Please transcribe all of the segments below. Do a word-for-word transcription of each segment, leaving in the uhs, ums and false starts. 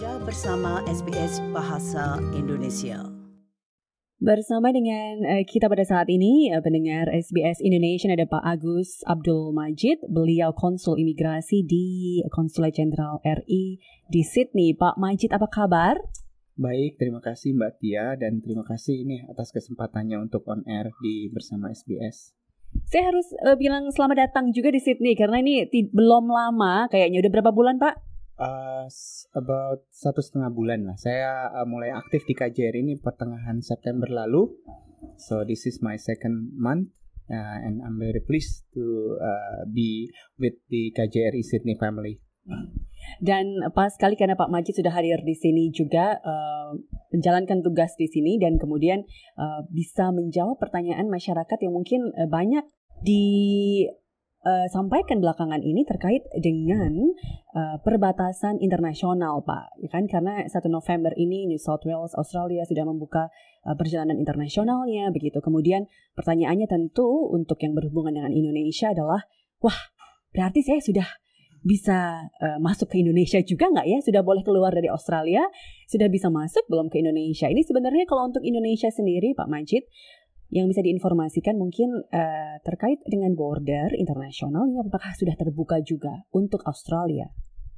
Anda bersama S B S Bahasa Indonesia. Bersama dengan uh, kita pada saat ini, uh, pendengar S B S Indonesia, ada Pak Agus Abdul Majid. Beliau konsul imigrasi di Konsulat Jenderal R I di Sydney. Pak Majid, apa kabar? Baik, terima kasih Mbak Tia, dan terima kasih ini atas kesempatannya untuk on air di bersama S B S. Saya harus uh, bilang selamat datang juga di Sydney, karena ini t- belum lama kayaknya. Udah berapa bulan, Pak? Uh, about satu setengah bulan lah. Saya uh, mulai aktif di K J R ini pertengahan September lalu. So this is my second month, uh, and I'm very pleased to uh, be with the K J R I Sydney family. Dan pas sekali karena Pak Majid sudah hadir di sini juga, uh, menjalankan tugas di sini, dan kemudian uh, bisa menjawab pertanyaan masyarakat yang mungkin uh, banyak di Uh, sampaikan belakangan ini terkait dengan uh, perbatasan internasional, Pak. Ya kan, karena satu November ini New South Wales, Australia sudah membuka uh, perjalanan internasionalnya, begitu. Kemudian pertanyaannya tentu untuk yang berhubungan dengan Indonesia adalah, wah, berarti saya sudah bisa uh, masuk ke Indonesia juga nggak ya? Sudah boleh keluar dari Australia? Sudah bisa masuk belum ke Indonesia? Ini sebenarnya kalau untuk Indonesia sendiri, Pak Majid, yang bisa diinformasikan mungkin uh, terkait dengan border internasional ini apakah sudah terbuka juga untuk Australia?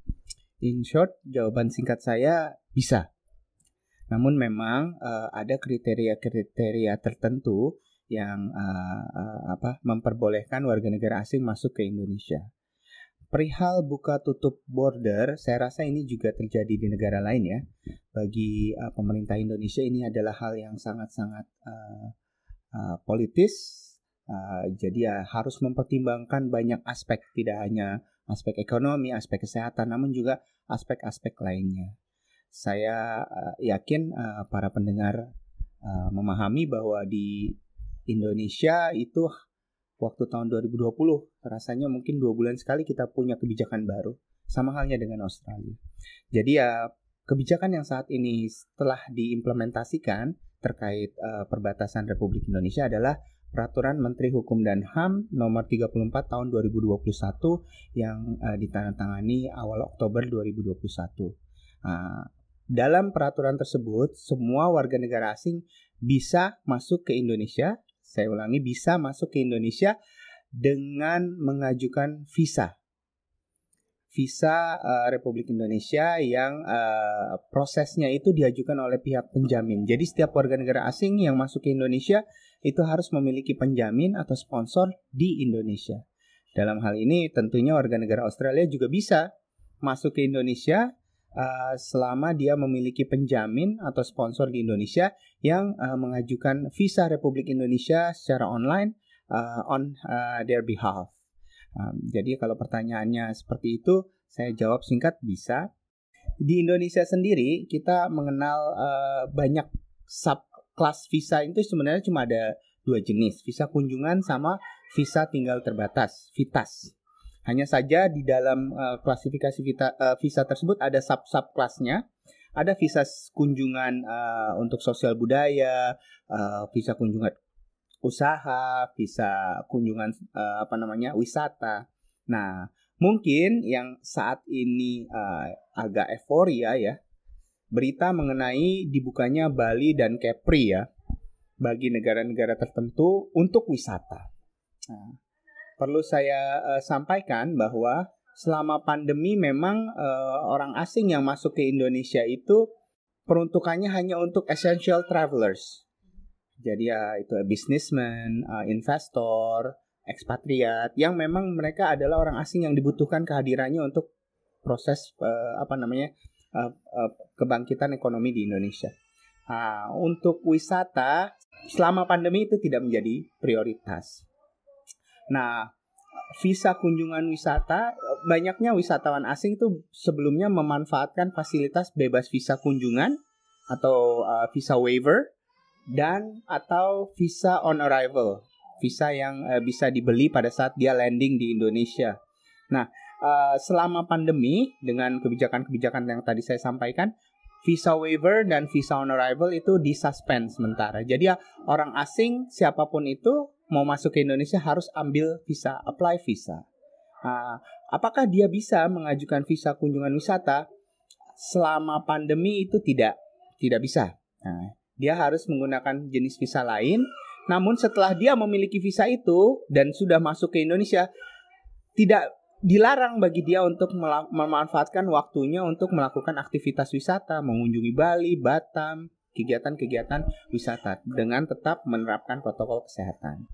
In short, jawaban singkat saya bisa. Namun memang uh, ada kriteria-kriteria tertentu yang uh, uh, apa memperbolehkan warga negara asing masuk ke Indonesia. Perihal buka tutup border, saya rasa ini juga terjadi di negara lain ya. Bagi uh, pemerintah Indonesia ini adalah hal yang sangat-sangat uh, Uh, politis, uh, jadi ya harus mempertimbangkan banyak aspek, tidak hanya aspek ekonomi, aspek kesehatan, namun juga aspek-aspek lainnya. Saya uh, yakin uh, para pendengar uh, memahami bahwa di Indonesia itu waktu tahun dua ribu dua puluh rasanya mungkin dua bulan sekali kita punya kebijakan baru, sama halnya dengan Australia. Jadi ya kebijakan yang saat ini telah diimplementasikan terkait uh, perbatasan Republik Indonesia adalah Peraturan Menteri Hukum dan H A M nomor tiga puluh empat tahun dua ribu dua puluh satu yang uh, ditandatangani awal Oktober dua ribu dua puluh satu. Uh, dalam peraturan tersebut, semua warga negara asing bisa masuk ke Indonesia, saya ulangi, bisa masuk ke Indonesia dengan mengajukan visa. Visa uh, Republik Indonesia yang uh, prosesnya itu diajukan oleh pihak penjamin. Jadi setiap warga negara asing yang masuk ke Indonesia itu harus memiliki penjamin atau sponsor di Indonesia. Dalam hal ini tentunya warga negara Australia juga bisa masuk ke Indonesia uh, selama dia memiliki penjamin atau sponsor di Indonesia yang uh, mengajukan visa Republik Indonesia secara online uh, on uh, their behalf. Um, jadi kalau pertanyaannya seperti itu, saya jawab singkat, bisa. Di Indonesia sendiri kita mengenal uh, banyak subclass visa, itu sebenarnya cuma ada dua jenis, visa kunjungan sama visa tinggal terbatas, VITAS. Hanya saja di dalam uh, klasifikasi visa, uh, visa tersebut ada sub-subclassnya. Ada visa kunjungan uh, untuk sosial budaya, uh, visa kunjungan usaha, visa kunjungan uh, apa namanya wisata. Nah, mungkin yang saat ini uh, agak euforia ya, berita mengenai dibukanya Bali dan Kepri ya, bagi negara-negara tertentu untuk wisata. Nah, perlu saya uh, sampaikan bahwa selama pandemi memang uh, orang asing yang masuk ke Indonesia itu peruntukannya hanya untuk essential travelers. Jadi ya itu businessman, uh, investor, ekspatriat yang memang mereka adalah orang asing yang dibutuhkan kehadirannya untuk proses uh, apa namanya uh, uh, kebangkitan ekonomi di Indonesia. Uh, untuk wisata selama pandemi itu tidak menjadi prioritas. Nah, visa kunjungan wisata, banyaknya wisatawan asing itu sebelumnya memanfaatkan fasilitas bebas visa kunjungan atau uh, visa waiver dan atau visa on arrival, visa yang uh, bisa dibeli pada saat dia landing di Indonesia. Nah, uh, selama pandemi dengan kebijakan-kebijakan yang tadi saya sampaikan, visa waiver dan visa on arrival itu disuspend sementara. Jadi ya orang asing siapapun itu mau masuk ke Indonesia harus ambil visa, apply visa. Uh, apakah dia bisa mengajukan visa kunjungan wisata? selama pandemi itu tidak tidak bisa. Nah, dia harus menggunakan jenis visa lain. Namun setelah dia memiliki visa itu dan sudah masuk ke Indonesia, tidak dilarang bagi dia untuk mel- memanfaatkan waktunya untuk melakukan aktivitas wisata, mengunjungi Bali, Batam, kegiatan-kegiatan wisata dengan tetap menerapkan protokol kesehatan.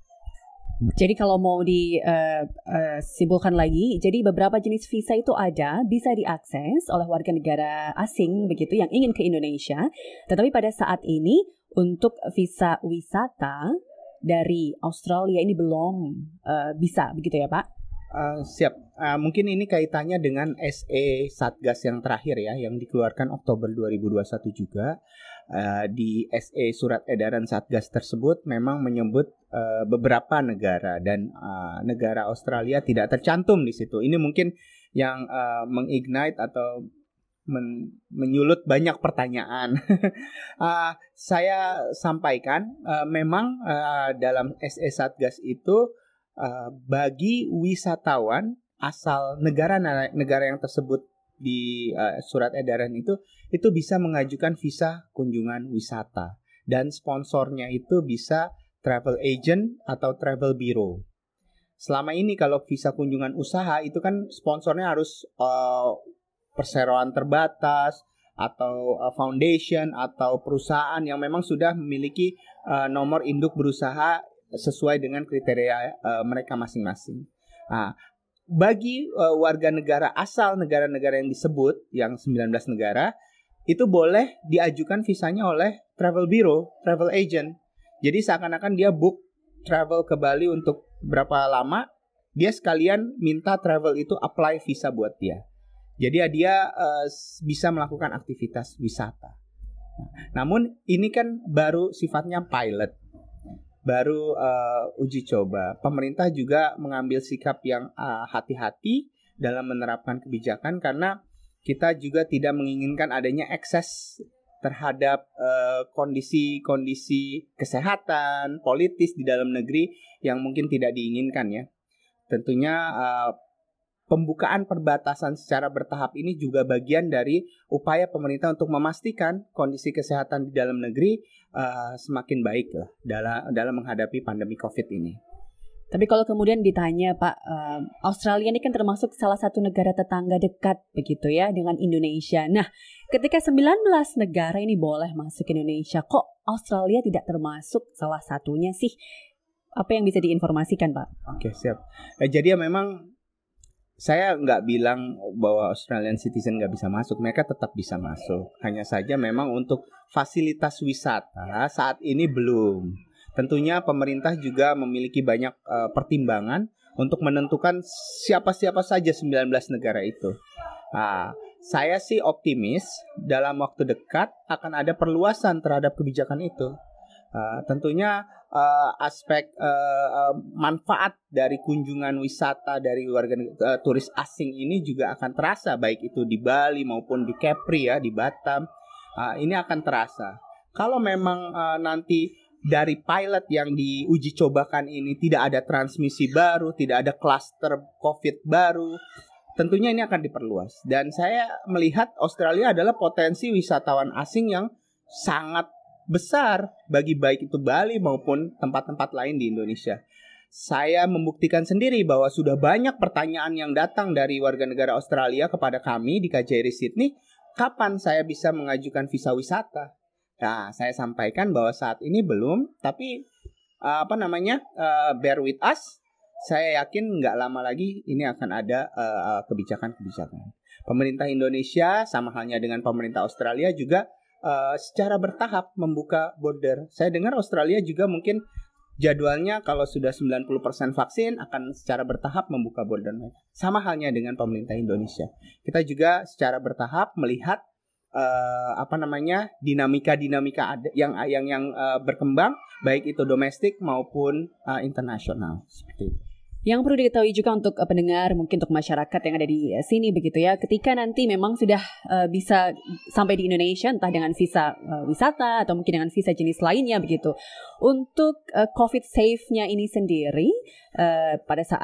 Jadi kalau mau disimpulkan uh, uh, lagi, jadi beberapa jenis visa itu ada, bisa diakses oleh warga negara asing begitu yang ingin ke Indonesia. Tetapi pada saat ini untuk visa wisata dari Australia ini belum uh, bisa begitu ya Pak? Uh, siap. Uh, mungkin ini kaitannya dengan S E Satgas yang terakhir ya, yang dikeluarkan Oktober dua ribu dua puluh satu juga. Uh, di S E surat edaran Satgas tersebut memang menyebut uh, beberapa negara dan uh, negara Australia tidak tercantum di situ. Ini mungkin yang uh, mengignite atau men- menyulut banyak pertanyaan. uh, saya sampaikan uh, memang uh, dalam S E Satgas itu uh, bagi wisatawan asal negara-negara yang tersebut di uh, surat edaran itu itu bisa mengajukan visa kunjungan wisata dan sponsornya itu bisa travel agent atau travel bureau. Selama ini kalau visa kunjungan usaha itu kan sponsornya harus uh, perseroan terbatas atau uh, foundation atau perusahaan yang memang sudah memiliki uh, nomor induk berusaha sesuai dengan kriteria uh, mereka masing-masing. Nah, bagi uh, warga negara asal negara-negara yang disebut, yang sembilan belas negara, itu boleh diajukan visanya oleh travel bureau, travel agent. Jadi seakan-akan dia book travel ke Bali untuk berapa lama, dia sekalian minta travel itu apply visa buat dia. Jadi dia uh, bisa melakukan aktivitas wisata. Namun ini kan baru sifatnya pilot. Baru uh, uji coba. Pemerintah juga mengambil sikap yang uh, hati-hati dalam menerapkan kebijakan karena kita juga tidak menginginkan adanya ekses terhadap uh, kondisi-kondisi kesehatan, politis di dalam negeri yang mungkin tidak diinginkan ya. Tentunya uh, pembukaan perbatasan secara bertahap ini juga bagian dari upaya pemerintah untuk memastikan kondisi kesehatan di dalam negeri uh, semakin baik lah dalam dalam menghadapi pandemi COVID ini. Tapi kalau kemudian ditanya Pak, uh, Australia ini kan termasuk salah satu negara tetangga dekat begitu ya dengan Indonesia. Nah, ketika sembilan belas negara ini boleh masuk ke Indonesia, kok Australia tidak termasuk salah satunya sih? Apa yang bisa diinformasikan Pak? Oke, siap. Eh, jadi ya memang saya nggak bilang bahwa Australian citizen nggak bisa masuk, mereka tetap bisa masuk. Hanya saja memang untuk fasilitas wisata saat ini belum. Tentunya pemerintah juga memiliki banyak uh, pertimbangan untuk menentukan siapa-siapa saja sembilan belas negara itu. Nah, saya sih optimis dalam waktu dekat akan ada perluasan terhadap kebijakan itu. Uh, tentunya uh, aspek uh, uh, manfaat dari kunjungan wisata dari warga uh, turis asing ini juga akan terasa, baik itu di Bali maupun di Kepri ya, di Batam. Uh, ini akan terasa. Kalau memang uh, nanti dari pilot yang diuji cobakan ini tidak ada transmisi baru, tidak ada klaster COVID baru, tentunya ini akan diperluas. Dan saya melihat Australia adalah potensi wisatawan asing yang sangat besar bagi baik itu Bali maupun tempat-tempat lain di Indonesia. Saya membuktikan sendiri bahwa sudah banyak pertanyaan yang datang dari warga negara Australia kepada kami di K J R I Sydney, kapan saya bisa mengajukan visa wisata? Nah, saya sampaikan bahwa saat ini belum, tapi uh, apa namanya, uh, bear with us. Saya yakin nggak lama lagi ini akan ada uh, kebijakan-kebijakan. Pemerintah Indonesia sama halnya dengan pemerintah Australia juga uh, secara bertahap membuka border. Saya dengar Australia juga mungkin jadwalnya kalau sudah sembilan puluh persen vaksin akan secara bertahap membuka border mereka. Sama halnya dengan pemerintah Indonesia. Kita juga secara bertahap melihat Uh, apa namanya dinamika-dinamika ada yang yang yang uh, berkembang baik itu domestik maupun uh, internasional seperti itu. Yang perlu diketahui juga untuk uh, pendengar, mungkin untuk masyarakat yang ada di uh, sini begitu ya, ketika nanti memang sudah uh, bisa sampai di Indonesia entah dengan visa uh, wisata atau mungkin dengan visa jenis lainnya begitu. Untuk uh, COVID safe-nya ini sendiri uh, pada saat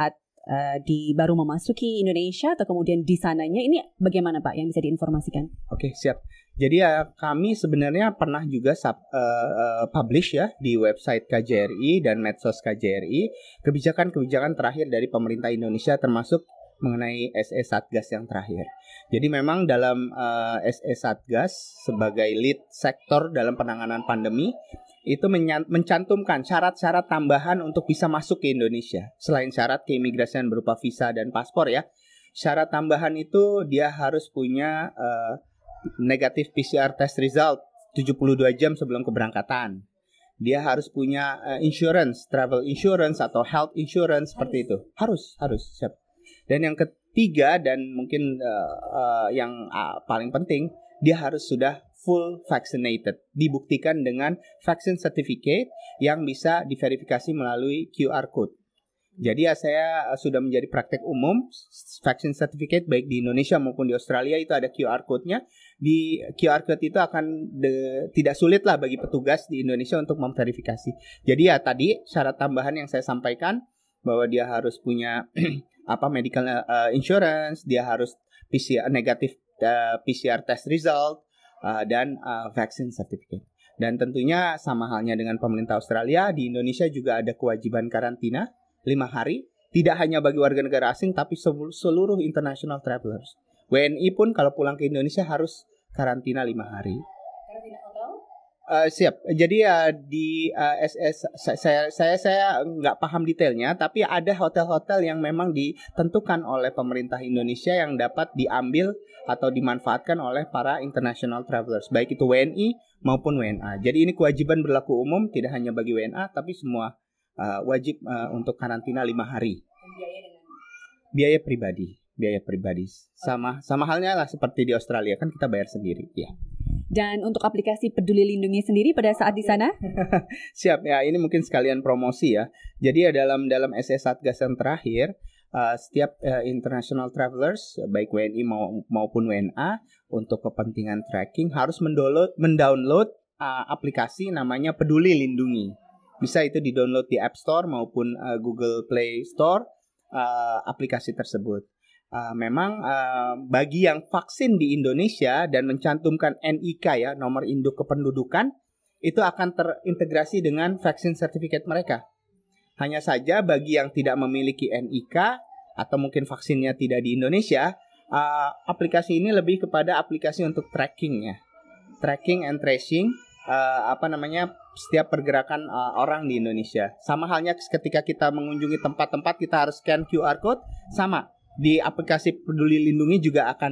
uh, di baru memasuki Indonesia atau kemudian di sananya, ini bagaimana Pak yang bisa diinformasikan? Oke, siap. Jadi ya kami sebenarnya pernah juga sub, uh, uh, publish ya di website K J R I dan medsos K J R I kebijakan-kebijakan terakhir dari pemerintah Indonesia termasuk mengenai S E Satgas yang terakhir. Jadi memang dalam uh, S E Satgas sebagai lead sektor dalam penanganan pandemi itu mencantumkan syarat-syarat tambahan untuk bisa masuk ke Indonesia. Selain syarat keimigrasian berupa visa dan paspor ya, syarat tambahan itu dia harus punya uh, negatif P C R test result tujuh puluh dua jam sebelum keberangkatan. Dia harus punya uh, insurance, travel insurance atau health insurance seperti itu. Harus, harus, siap. Dan yang ketiga dan mungkin uh, uh, yang uh, paling penting, dia harus sudah full vaccinated. Dibuktikan dengan vaksin certificate yang bisa diverifikasi melalui Q R code. Jadi ya saya sudah menjadi praktek umum, vaksin certificate baik di Indonesia maupun di Australia itu ada Q R code-nya. Di Q R code itu akan de, tidak sulit lah bagi petugas di Indonesia untuk memverifikasi. Jadi ya tadi syarat tambahan yang saya sampaikan bahwa dia harus punya apa medical uh, insurance, dia harus P C R negatif uh, P C R test result uh, dan uh, vaksin certificate. Dan tentunya sama halnya dengan pemerintah Australia, di Indonesia juga ada kewajiban karantina lima hari, tidak hanya bagi warga negara asing, tapi seluruh international travelers. W N I pun kalau pulang ke Indonesia harus karantina lima hari. Karantina hotel? Uh, siap. Jadi uh, di uh, S S saya saya saya nggak paham detailnya, tapi ada hotel-hotel yang memang ditentukan oleh pemerintah Indonesia yang dapat diambil atau dimanfaatkan oleh para international travelers, baik itu W N I maupun W N A. Jadi ini kewajiban berlaku umum, tidak hanya bagi W N A, tapi semua Uh, wajib uh, untuk karantina lima hari. Biaya dengan biaya pribadi, biaya pribadi sama sama halnya lah seperti di Australia, kan kita bayar sendiri, ya. Dan untuk aplikasi Peduli Lindungi sendiri pada saat di sana? Siap ya, ini mungkin sekalian promosi ya. Jadi ya dalam dalam S E Satgas yang terakhir, uh, setiap uh, international travelers baik W N I mau, maupun W N A untuk kepentingan tracking harus mendownload mendownload uh, aplikasi namanya Peduli Lindungi. Bisa itu di-download di App Store maupun uh, Google Play Store uh, aplikasi tersebut. Uh, memang uh, bagi yang vaksin di Indonesia dan mencantumkan N I K ya, nomor induk kependudukan, itu akan terintegrasi dengan vaksin sertifikat mereka. Hanya saja bagi yang tidak memiliki N I K atau mungkin vaksinnya tidak di Indonesia, uh, aplikasi ini lebih kepada aplikasi untuk tracking ya. Tracking and tracing uh, apa namanya setiap pergerakan uh, orang di Indonesia. Sama halnya ketika kita mengunjungi tempat-tempat kita harus scan Q R code, sama di aplikasi Peduli Lindungi juga akan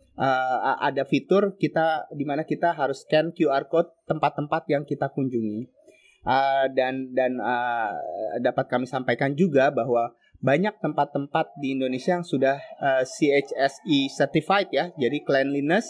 uh, ada fitur kita di mana kita harus scan Q R code tempat-tempat yang kita kunjungi. Uh, dan dan uh, dapat kami sampaikan juga bahwa banyak tempat-tempat di Indonesia yang sudah uh, C H S E certified ya, jadi cleanliness,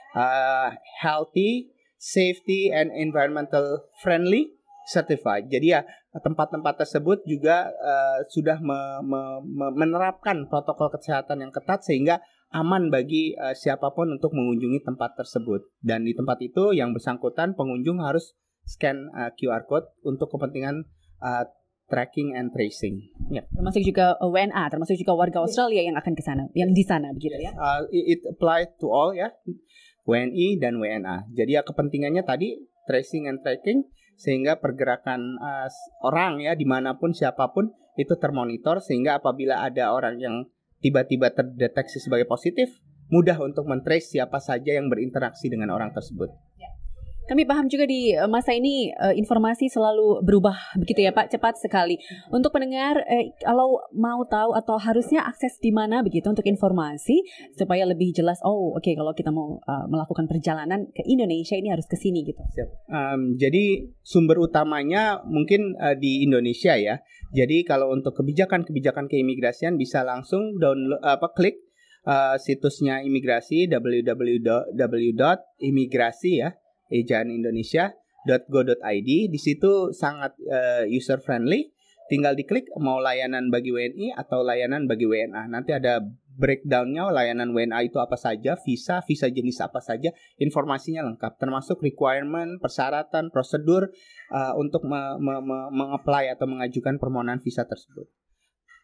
uh, healthy, safety and environmental friendly certified. Jadi ya tempat-tempat tersebut juga uh, sudah me- me- me- menerapkan protokol kesehatan yang ketat sehingga aman bagi uh, siapapun untuk mengunjungi tempat tersebut. Dan di tempat itu yang bersangkutan pengunjung harus scan uh, Q R code untuk kepentingan uh, tracking and tracing. Ya. Termasuk juga W N A, termasuk juga warga Australia yang akan ke sana, yang di sana begitu ya. Uh, it apply to all ya. W N I dan W N A. Jadi ya kepentingannya tadi tracing and tracking sehingga pergerakan uh, orang ya dimanapun siapapun itu termonitor sehingga apabila ada orang yang tiba-tiba terdeteksi sebagai positif mudah untuk men-trace siapa saja yang berinteraksi dengan orang tersebut. Kami paham juga di masa ini uh, informasi selalu berubah begitu ya Pak, cepat sekali. Untuk pendengar eh, kalau mau tahu atau harusnya akses di mana begitu untuk informasi supaya lebih jelas, oh oke okay, kalau kita mau uh, melakukan perjalanan ke Indonesia ini harus ke sini gitu. Siap. Um, jadi sumber utamanya mungkin uh, di Indonesia ya. Jadi kalau untuk kebijakan-kebijakan keimigrasian bisa langsung download apa klik uh, situsnya imigrasi w w w dot imigrasi ya. ejaan indonesia dot go dot i d. Di situ sangat uh, user friendly. Tinggal diklik mau layanan bagi W N I atau layanan bagi W N A. Nanti ada breakdown-nya layanan W N A itu apa saja, visa, visa jenis apa saja, informasinya lengkap termasuk requirement, persyaratan, prosedur uh, untuk me- me- me- meng-apply atau mengajukan permohonan visa tersebut.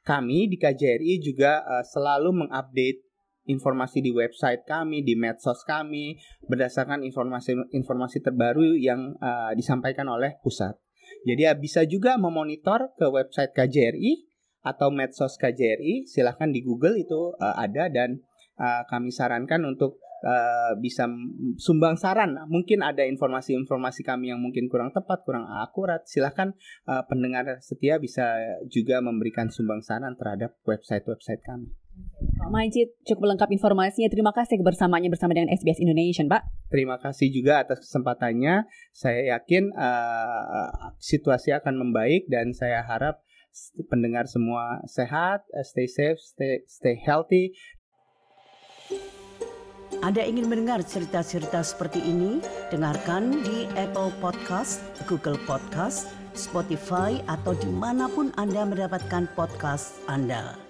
kami di K J R I juga uh, selalu mengupdate informasi di website kami, di medsos kami, berdasarkan informasi-informasi terbaru yang uh, disampaikan oleh pusat. Jadi ya, bisa juga memonitor ke website K J R I atau medsos K J R I, silahkan di Google itu uh, ada, dan uh, kami sarankan untuk uh, bisa sumbang saran. Mungkin ada informasi-informasi kami yang mungkin kurang tepat, kurang akurat, silahkan uh, pendengar setia bisa juga memberikan sumbang saran terhadap website-website kami. Pak Majid, cukup lengkap informasinya. Terima kasih kebersamaannya bersama dengan S B S Indonesia, Pak. Terima kasih juga atas kesempatannya. Saya yakin uh, situasi akan membaik dan saya harap pendengar semua sehat, stay safe, stay, stay healthy. Anda ingin mendengar cerita-cerita seperti ini? Dengarkan di Apple Podcast, Google Podcast, Spotify, atau dimanapun Anda mendapatkan podcast Anda.